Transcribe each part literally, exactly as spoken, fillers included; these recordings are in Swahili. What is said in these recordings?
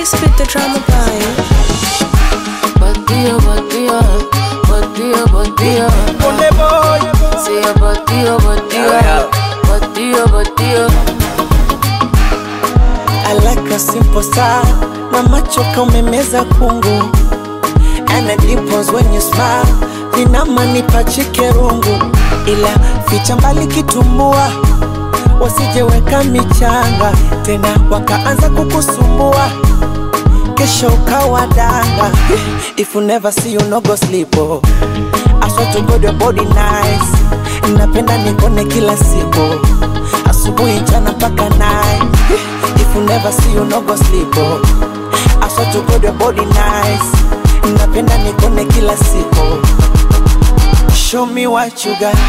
spit the drama by. Batia, batia, batia, batia. Only boy. Say a batia, batia, batia, batia. I like a simple style. Na macho kaumemeza kungu. And the dimples when you smile. Vinamanipa chikerungu. Ila ficha mbali kitumbua. Wasijeweka michanga. Tena wakaanza kukusumbua. Kesho ukawa danga. If you never see you no go sleep oh. I swear to God your body nice. Napenda nikone kila siku. Asubuhi jana mpaka night. If you never see you no go sleep oh. I swear to God your body nice. Napenda nikone kila siku. Show me what you got.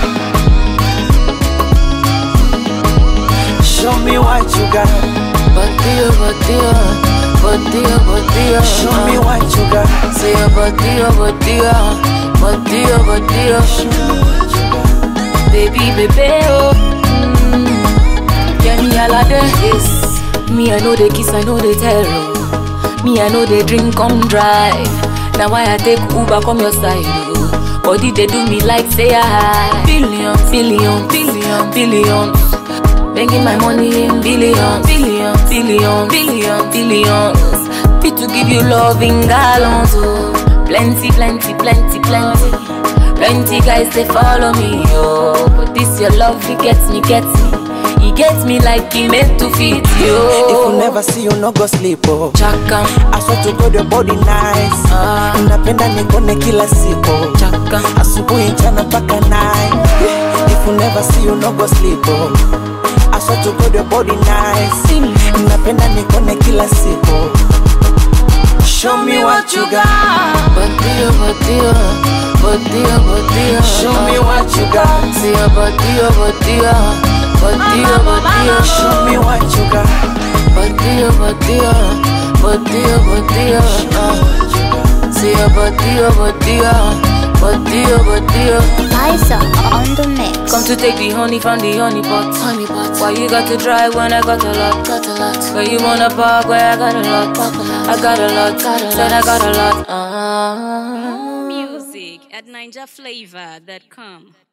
Show me what you got. Batia, batia, batia, batia. Show me what you got. Say a batia, batia, batia, batia. Show me what you got. Baby, baby, oh. Mm. Yeah, me all of this. Me I know the kiss, I know the tell. Oh. Me I know the drink, come drive. Now why I take Uber, come your side. Oh. Body they do me like say I billions, billions, billions, billions. Making my money in billions, billions, billions, billions, billions. Fit to give you love in gallons, oh. Plenty, plenty, plenty, plenty. Plenty guys they follow me, oh. But this your love, it gets me, gets me. He gets me like he meant to fit you. If you never see you no go sleep oh. Chaka, I swear to God your body nice. ah, Napenda nikone kila siku. chaka. Asubuhi jana mpaka night. If you never see you no go sleep oh. I swear to God your body nice. Napenda nikone kila siku. Show me what you got. Batia, batia, batia, batia. Show me what you got. Say a batia, batia, batia, batia. Show me what you got. Batia, batia, batia, batia. Say a batia, batia, batia, batia. Liza on the mix. Come to take the honey from the honey pot. Honey pot. Why you got to drive when I got a lot? Got a lot. Where you wanna park where I got a lot? Park a lot. I got a lot. Got a lot. Said I got a lot. Uh-huh. Music at ninja flavor dot com.